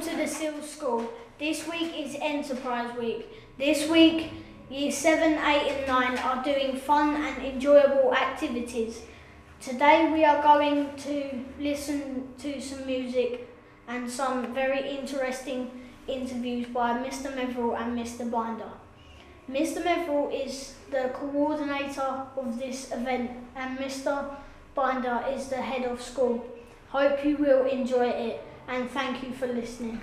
to the Seal School. This week is Enterprise Week. This week, Year 7, 8 and 9 are doing fun and enjoyable activities. Today we are going to listen to some music and some very interesting interviews by Mr. Meverill and Mr. Binder. Mr. Meverill is the coordinator of this event and Mr. Binder is the head of school. Hope you will enjoy it and thank you for listening.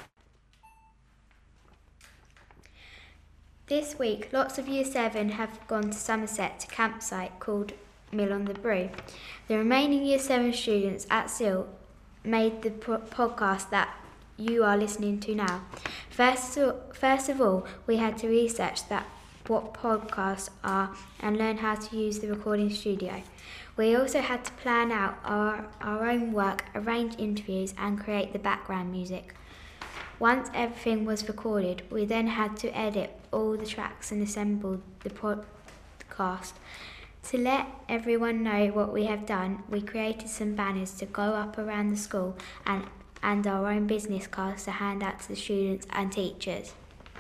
This week, lots of Year 7 have gone to Somerset to a campsite called Mill on the Brue. The remaining Year 7 students at Seal made the podcast that you are listening to now. First of all, we had to research what podcasts are and learn how to use the recording studio. We also had to plan out our own work, arrange interviews and create the background music. Once everything was recorded, we then had to edit all the tracks and assemble the podcast. To let everyone know what we have done, we created some banners to go up around the school and our own business cards to hand out to the students and teachers.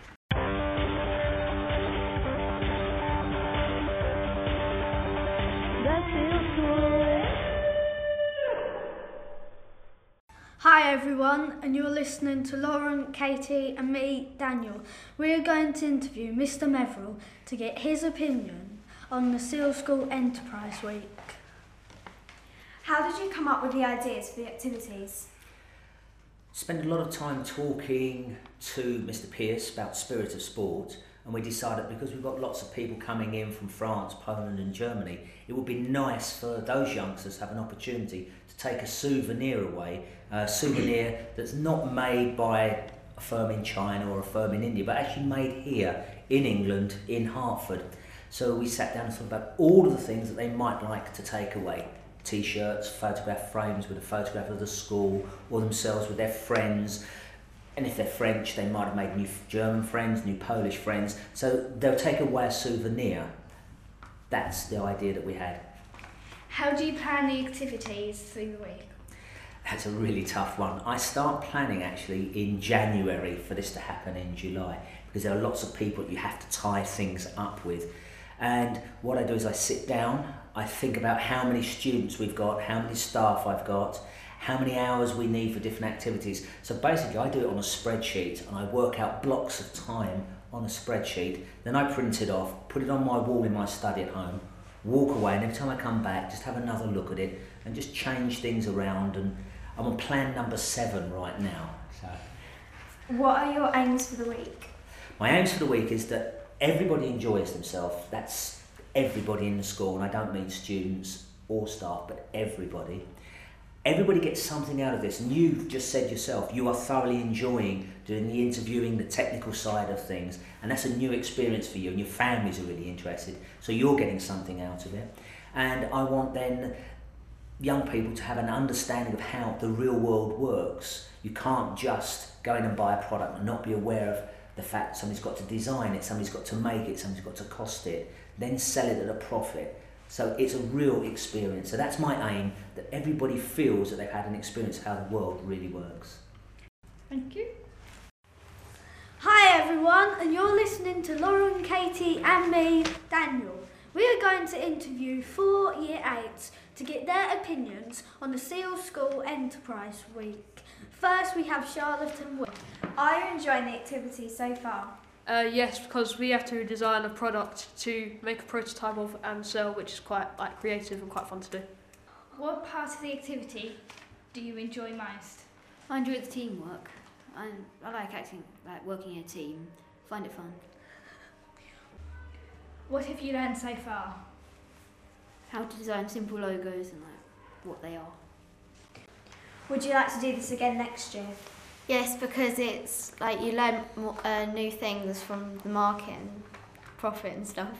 Hi everyone, and you're listening to Lauren, Katie and me, Daniel. We are going to interview Mr. Meverill to get his opinion on the Seal School Enterprise Week. How did you come up with the ideas for the activities? Spent a lot of time talking to Mr. Pearce about Spirit of Sport, and we decided because we've got lots of people coming in from France, Poland and Germany, it would be nice for those youngsters to have an opportunity to take a souvenir away, a souvenir that's not made by a firm in China or a firm in India, but actually made here in England, in Hertford. So we sat down and thought about all of the things that they might like to take away. T-shirts, photograph frames with a photograph of the school or themselves with their friends. And if they're French, they might have made new German friends, new Polish friends. So they'll take away a souvenir. That's the idea that we had. How do you plan the activities through the week? That's a really tough one. I start planning actually in January for this to happen in July because there are lots of people that you have to tie things up with. And what I do is I sit down, I think about how many students we've got, how many staff I've got, how many hours we need for different activities. So basically I do it on a spreadsheet and I work out blocks of time on a spreadsheet, then I print it off, put it on my wall in my study at home, walk away, and every time I come back just have another look at it and just change things around, and I'm on plan number 7 right now. So, what are your aims for the week? My aims for the week is that everybody enjoys themselves. That's everybody in the school, and I don't mean students or staff, but everybody. Everybody gets something out of this, and you've just said yourself, you are thoroughly enjoying doing the interviewing, the technical side of things, and that's a new experience for you, and your families are really interested, so you're getting something out of it. And I want then young people to have an understanding of how the real world works. You can't just go in and buy a product and not be aware of the fact somebody's got to design it, somebody's got to make it, somebody's got to cost it, then sell it at a profit. So it's a real experience. So that's my aim, that everybody feels that they've had an experience of how the world really works. Thank you. Hi everyone, and you're listening to Lauren, Katie and me, Daniel. We are going to interview 4 Year 8s to get their opinions on the Seal School Enterprise Week. First we have Charlotte and Will. Are you enjoying the activities so far? Yes, because we have to design a product to make a prototype of and sell, which is quite creative and quite fun to do. What part of the activity do you enjoy most? I enjoy the teamwork. I like acting, like working in a team. Find it fun. What have you learned so far? How to design simple logos and what they are. Would you like to do this again next year? Yes, because it's like you learn more, new things from the market and profit and stuff.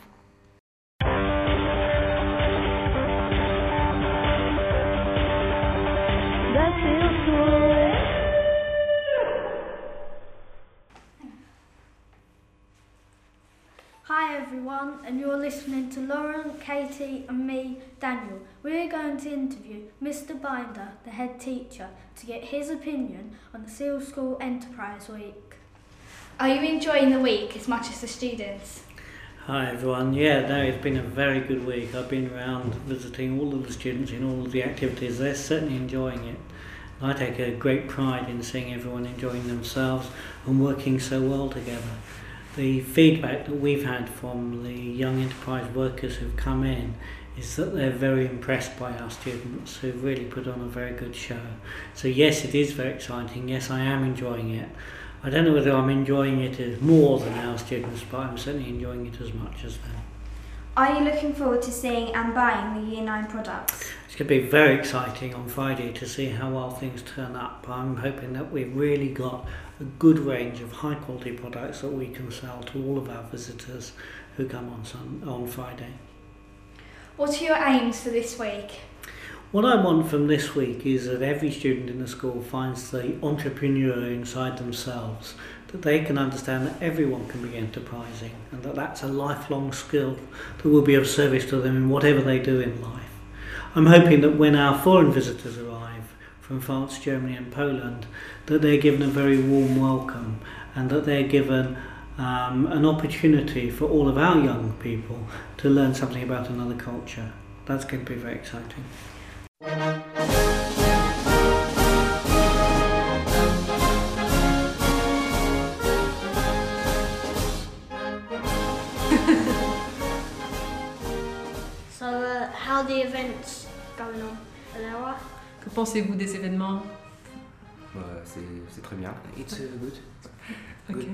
Hi everyone, and you're listening to Lauren, Katie and me, Daniel. We're going to interview Mr. Binder, the head teacher, to get his opinion on the Seal School Enterprise Week. Are you enjoying the week as much as the students? Hi everyone, it's been a very good week. I've been around visiting all of the students in all of the activities. They're certainly enjoying it. I take a great pride in seeing everyone enjoying themselves and working so well together. The feedback that we've had from the young enterprise workers who've come in is that they're very impressed by our students who've really put on a very good show. So yes, it is very exciting. Yes, I am enjoying it. I don't know whether I'm enjoying it as more than our students, but I'm certainly enjoying it as much as them. Are you looking forward to seeing and buying the Year 9 products? It's going to be very exciting on Friday to see how well things turn up. I'm hoping that we've really got a good range of high quality products that we can sell to all of our visitors who come on Friday. What are your aims for this week? What I want from this week is that every student in the school finds the entrepreneur inside themselves, that they can understand that everyone can be enterprising and that that's a lifelong skill that will be of service to them in whatever they do in life. I'm hoping that when our foreign visitors arrive from France, Germany and Poland, that they're given a very warm welcome and that they're given an opportunity for all of our young people to learn something about another culture. That's going to be very exciting. So, how are the events going on? Are they alright? Que pensez-vous des événements? C'est très bien. It's good. Okay.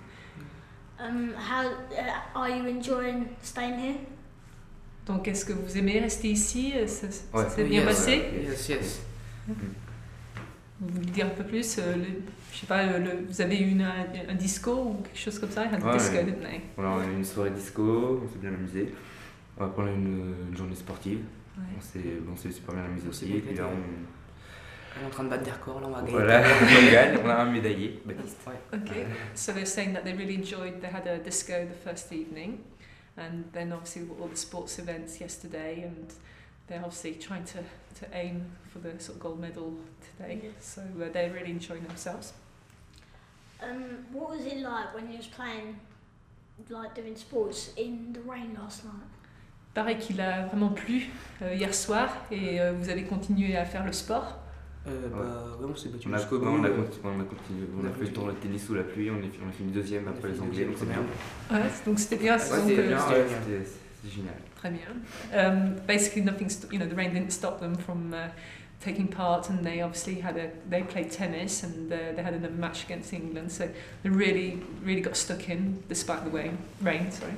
How are you enjoying staying here? Donc, est-ce que vous aimez rester ici? Ça s'est bien passé? Yes. Vous voulez dire un peu plus? Je sais pas, vous avez eu un disco ou quelque chose comme ça? Un disco, didn't they? Voilà, on a eu une soirée disco, on s'est bien amusé. On va prendre une journée sportive. Ouais. On s'est super bien amusé aussi. Et puis là, on est en train de battre des records, là on va gagner. Voilà, on gagne, on a un médaillé, Baptiste. Okay, so they're saying that they really enjoyed, they had a disco the first evening and then obviously all the sports events yesterday, and they're obviously trying to aim for the sort of gold medal today, so they're really enjoying themselves. What was it like when you was playing, like doing sports in the rain last night? Pareil qu'il a vraiment plu hier soir et vous avez continué à faire le sport. On s'est battu on a jusqu'au bout. On a continué, on a fait le tour de tennis sous la pluie, on a fini deuxième après les Anglais, donc c'est bien. Ouais, donc c'était bien. C'était génial. Très bien. Basically, the rain didn't stop them from taking part, and they obviously they played tennis and they had another match against England, so they really got stuck in despite the rain. Sorry.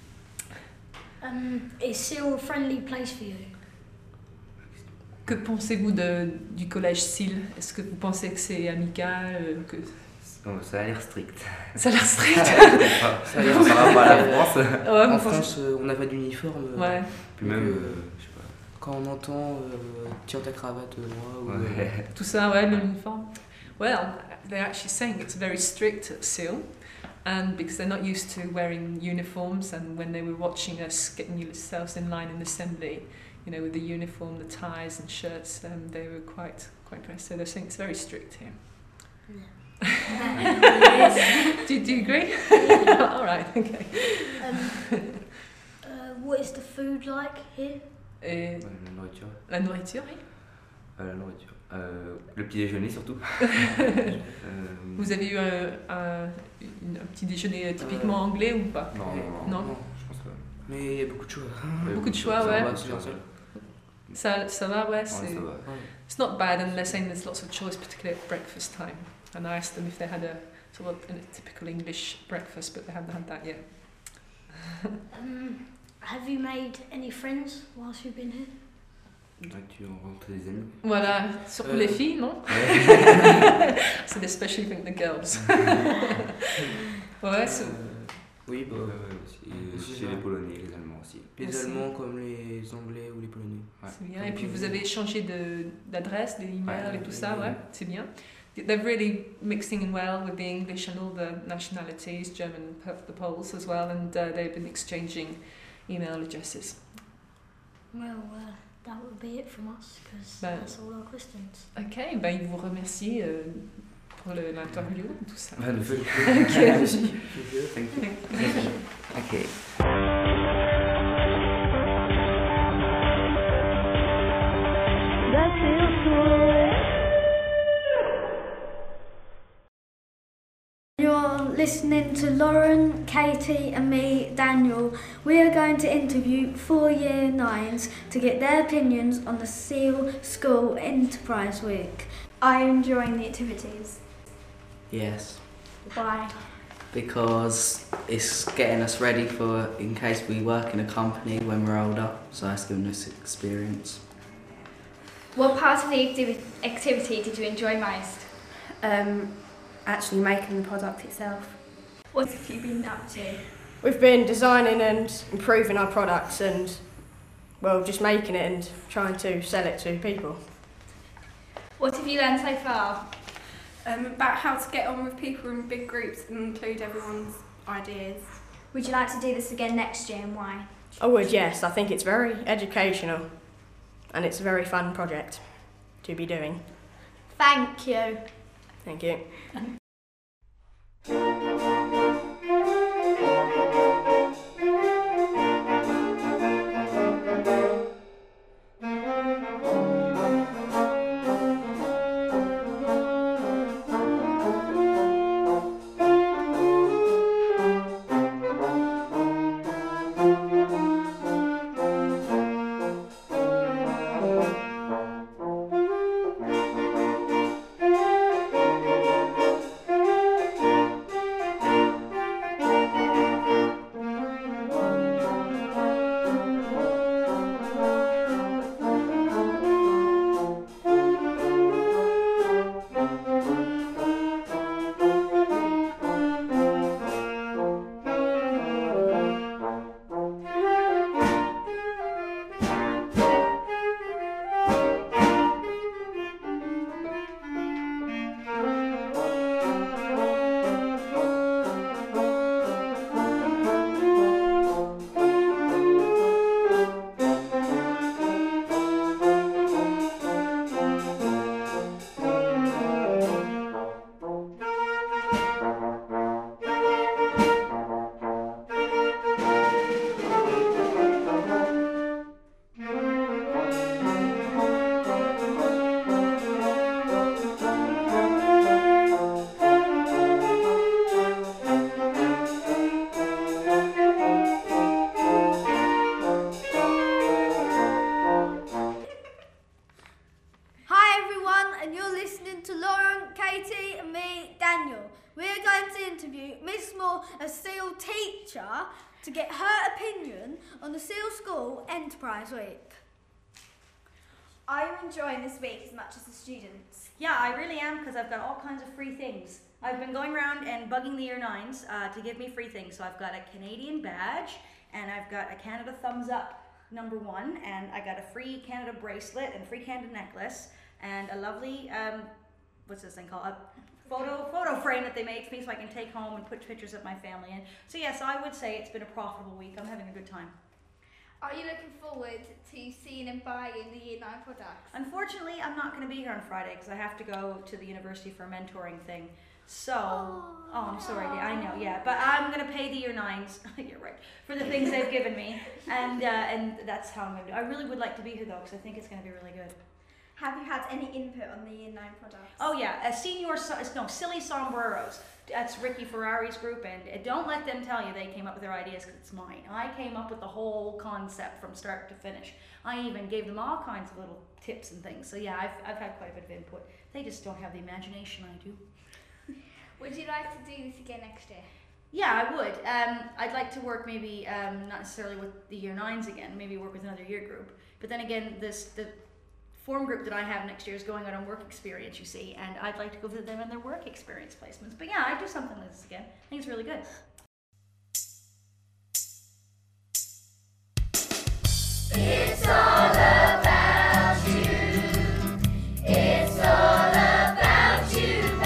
Is Seal a friendly place for you? Que pensez-vous du collège SIL? Est-ce que vous pensez que c'est amical? Ça a l'air strict. Ça a l'air strict. Ça a l'air par rapport à la France. Ouais, en France, on n'a pas d'uniforme. Ouais. Puis même, je sais pas. Quand on entend tiens ta cravate, moi. Tout ça, ouais, l'uniforme. Well, they're actually saying it's very strict at SIL, and because they're not used to wearing uniforms, and when they were watching us getting yourselves in line in assembly, with the uniform, the ties and shirts, they were quite impressed. So they're saying it's very strict here. Yeah. Do you agree? All right, okay. What is the food like here? La nourriture. La nourriture, oui. La nourriture. Le petit déjeuner surtout. Vous avez eu un petit déjeuner typiquement anglais ou pas? Non, je pense pas. Mais il y a beaucoup de choix. Beaucoup de choix, ouais. Ça va, ouais. Ça va. It's not bad, and they're saying there's lots of choice, particularly at breakfast time. And I asked them if they had a sort of a typical English breakfast, but they haven't had that yet. Have you made any friends whilst you've been here? Tu rencontres des amis? Voilà, surtout les filles, non? So they especially think the girls. Ouais, oui, chez les Polonais, les Allemands aussi. Les Allemands comme les Anglais ou les Polonais. C'est bien. Et puis vous avez échangé d'adresses, des emails et tout ça, ouais, c'est bien. they're really mixing in well with the English and all the nationalities, German, the Poles as well, and they've been exchanging email addresses. Well, that would be it from us, because Ben, that's all our questions. Ok, ben il vous remercie pour l'interview et tout ça. Le feu. Thank you. Ok. You're listening to Lauren, Katie and me, Daniel. We are going to interview 4 Year 9s to get their opinions on the SEAL School Enterprise Week. Are you enjoying the activities? Yes, Why? because it's getting us ready for in case we work in a company when we're older, so that's giving us experience. What part of the activity did you enjoy most? Actually making the product itself. What have you been up to? We've been designing and improving our products and, well, just making it and trying to sell it to people. What have you learned so far? About how to get on with people in big groups and include everyone's ideas. Would you like to do this again next year and why? I would, yes. I think it's very educational and it's a very fun project to be doing. Thank you. Thank you. A SEAL teacher to get her opinion on the SEAL School Enterprise Week. Are you enjoying this week as much as the students? Yeah, I really am, because I've got all kinds of free things. I've been going around and bugging the Year 9s to give me free things. So I've got a Canadian badge, and I've got a Canada Thumbs Up #1, and I got a free Canada bracelet and free Canada necklace, and a lovely, what's this thing called? A photo frame that they made for me so I can take home and put pictures of my family in. So yes, I would say it's been a profitable week. I'm having a good time. Are you looking forward to seeing and buying the Year 9 products? Unfortunately, I'm not going to be here on Friday because I have to go to the university for a mentoring thing. So, I'm sorry, I know, yeah, but I'm going to pay the Year 9s, you're right, for the things they've given me, and that's how I'm going to do. I really would like to be here though, because I think it's going to be really good. Have you had any input on the Year 9 products? Oh yeah, Silly Sombreros. That's Ricky Ferrari's group, and don't let them tell you they came up with their ideas because it's mine. I came up with the whole concept from start to finish. I even gave them all kinds of little tips and things. So yeah, I've had quite a bit of input. They just don't have the imagination I do. Would you like to do this again next year? Yeah, I would. I'd like to work maybe not necessarily with the Year 9s again, maybe work with another year group. But then again, the form group that I have next year is going out on work experience, you see, and I'd like to go visit them in their work experience placements. But yeah, I'd do something like this again. I think it's really good. It's all about you. It's all about you.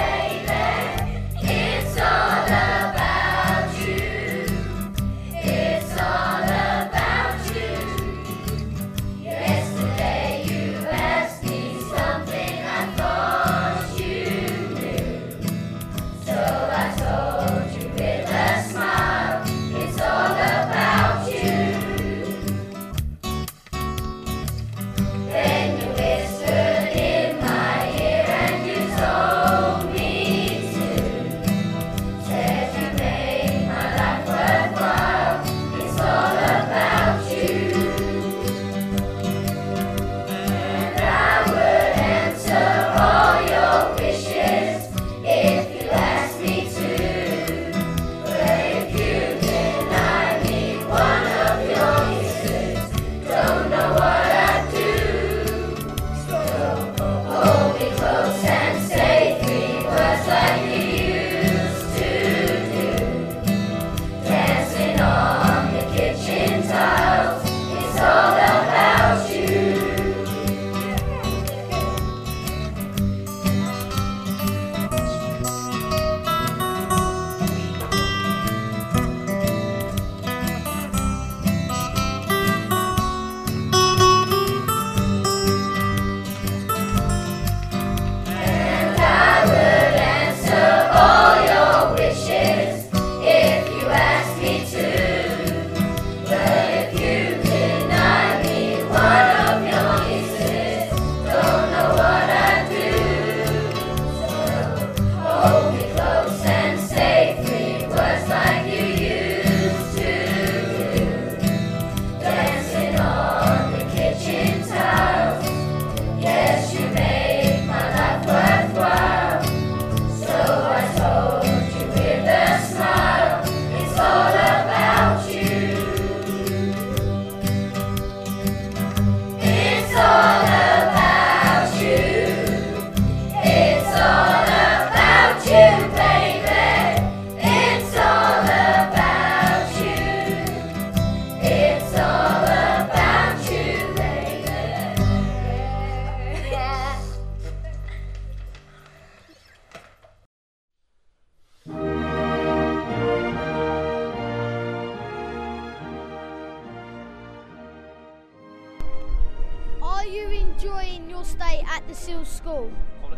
you enjoying your stay at the Seal School?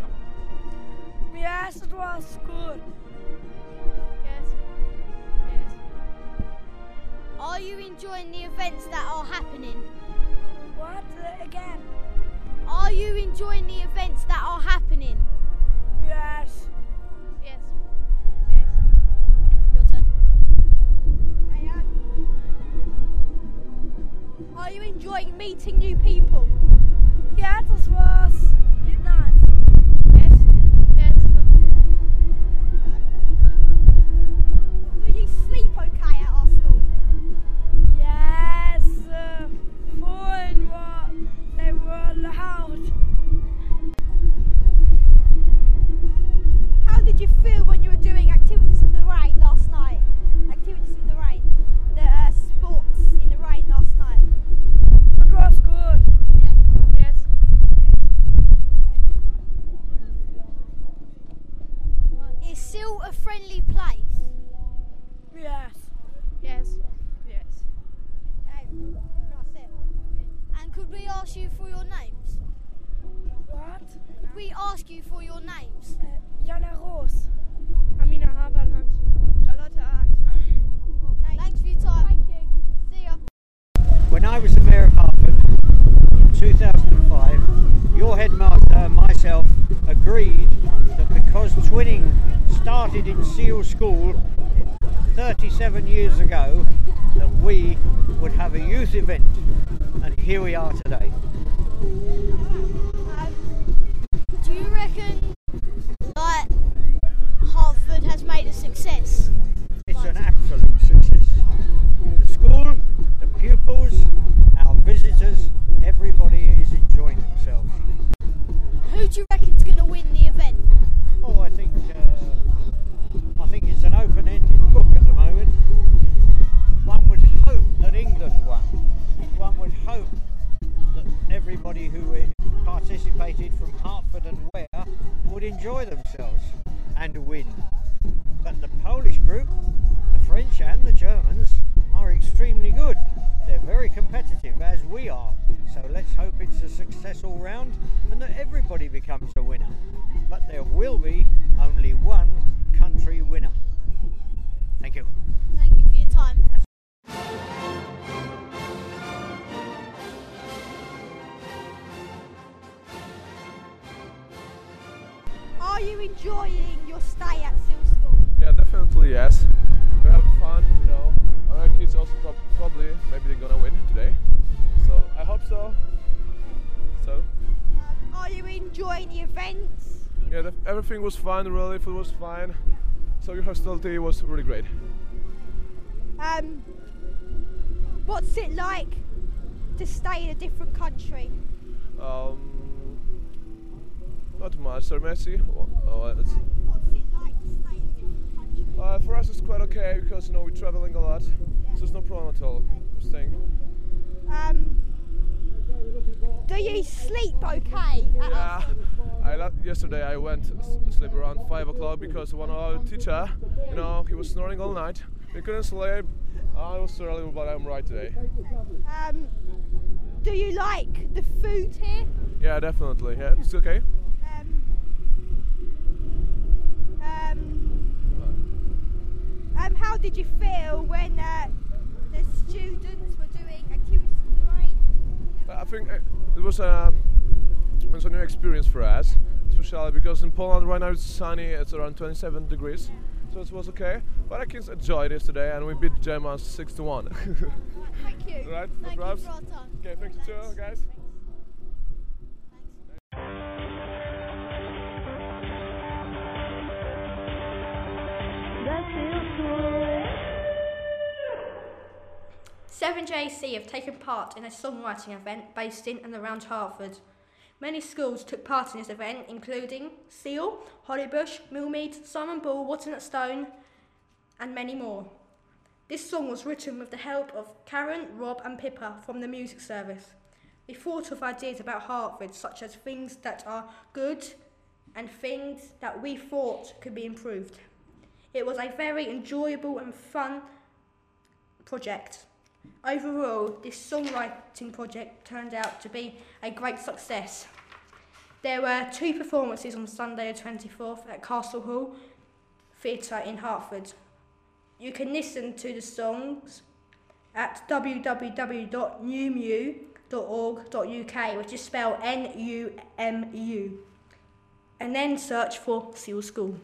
Yes, it was good. Yes. Yes. Are you enjoying the events that are happening? What? Again? Are you enjoying the events that are happening? Yes. Yes. Yes. Your turn. Are you enjoying meeting new people? Yeah, this was nice. Yes. Yes. Do you sleep okay at our school? Yes, fun, but they were loud. How did you feel when you were doing activities in the rain last night? Activities in the rain, the sports in the rain last night. It was good. Yes. Is Seal a friendly place? Yes. Yes. Yes. That's it. And could we ask you for your names? What? Could we ask you for your names? Jana Roos. Amina Haberland. Charlotte Arndt. Okay. Thanks for your time. Thank you. See ya. When I was the Mayor of Hartford in 2005, your headmaster and myself agreed that because twinning started in Seal School 37 years ago, that we would have a youth event, and here we are today. Do you reckon that Hartford has made a success? It's an absolute success. The school, the pupils, our visitors, everybody is enjoying themselves. Who do you reckon's going to win the event? Oh, I think it's an open-ended book at the moment. One would hope that England won. One would hope that everybody who participated from Hartford and Ware would enjoy themselves and win. But the Polish group, the French and the Germans are extremely good. They're very competitive, as we are. So let's hope it's a success all round and that everybody becomes a winner. But there will be only one country winner. Thank you. Thank you for your time. Are you enjoying your stay at Seal School? Yeah, definitely yes. We have fun, you know. Our kids also probably, maybe they're gonna win today. So I hope so. Are you enjoying the events? Yeah, everything was fine, really. Food was fine. So your hospitality was really great. What's it like to stay in a different country? Not much, sir Messi. What's it like to stay in a different country? For us it's quite okay because you know we're traveling a lot, so there's no problem at all. We're staying. Do you sleep okay? Yesterday I went to sleep around 5 o'clock because one of our teacher, you know, he was snoring all night. We couldn't sleep. I was too early, but I'm right today. Do you like the food here? Yeah, definitely. Yeah, it's okay. How did you feel when the students were doing activities in the rain? I think it was a new experience for us, especially because in Poland right now it's sunny. It's around 27 degrees, so it was okay. But I kids enjoyed it today, and we beat Germans 6-1. Thank you. Right? Thank you for our time. Okay, thank you too, guys. Seven JC have taken part in a songwriting event based in and around Hartford. Many schools took part in this event, including Seal, Hollybush, Millmead, Simon Ball, Watton at Stone, and many more. This song was written with the help of Karen, Rob and Pippa from the music service. We thought of ideas about Hartford, such as things that are good and things that we thought could be improved. It was a very enjoyable and fun project. Overall, this songwriting project turned out to be a great success. There were 2 performances on Sunday the 24th at Castle Hall Theatre in Hertford. You can listen to the songs at www.newmu.org.uk, which is spelled NUMU, and then search for Seal School.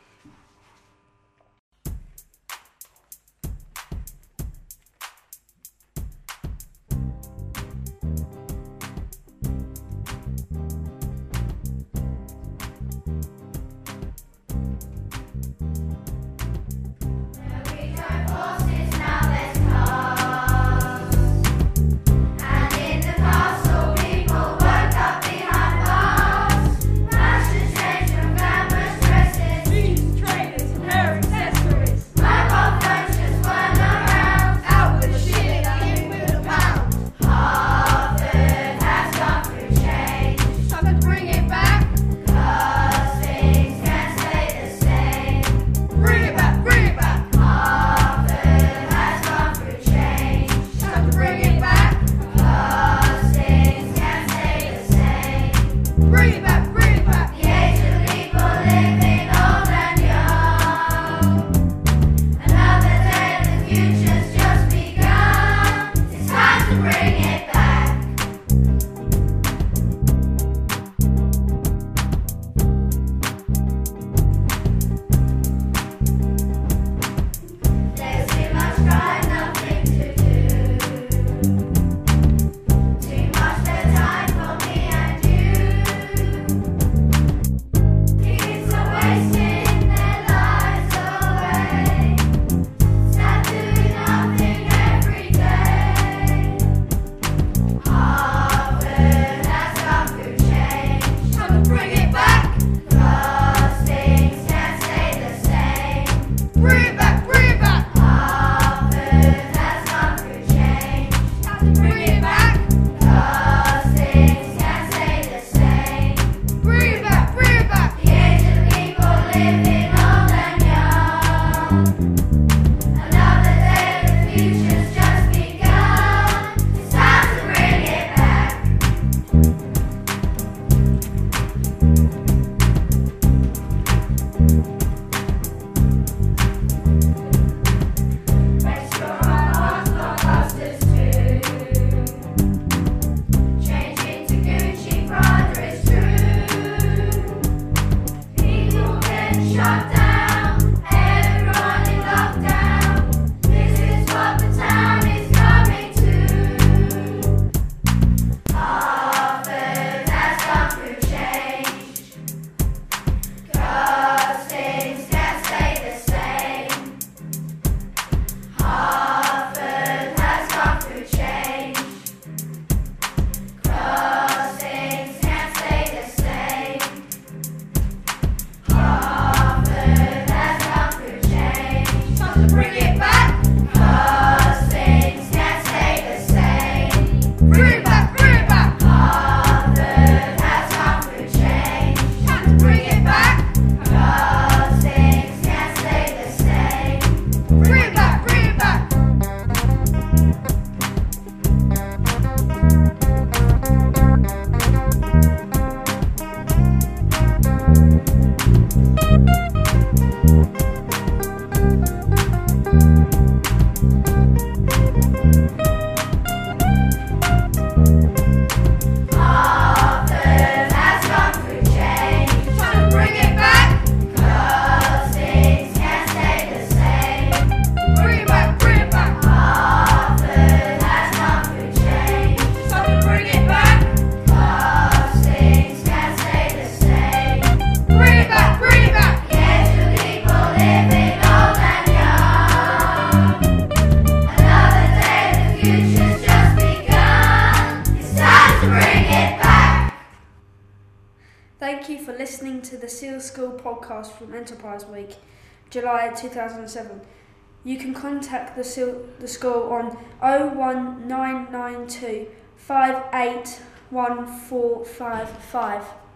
Thank you for listening to the Seal School podcast from Enterprise Week, July 2007. You can contact the school on 01992 581455.